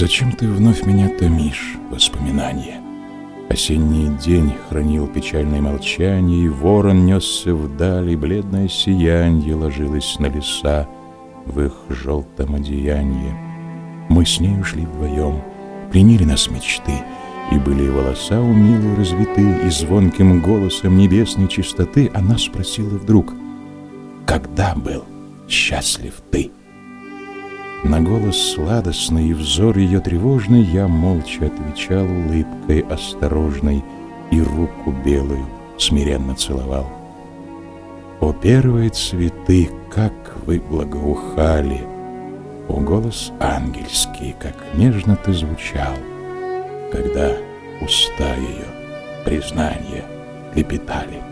Зачем ты вновь меня томишь, воспоминания? Осенний день хранил печальное молчание, и ворон несся вдали, бледное сиянье ложилось на леса в их желтом одеянии. Мы с ней ушли вдвоем, пленили нас мечты, и были волоса у милой развиты, и звонким голосом небесной чистоты она спросила вдруг: «Когда был счастлив ты?» На голос сладостный и взор ее тревожный я молча отвечал улыбкой осторожной и руку белую смиренно целовал. О, первые цветы, как вы благоухали! О, голос ангельский, как нежно ты звучал, когда уста ее признания лепетали.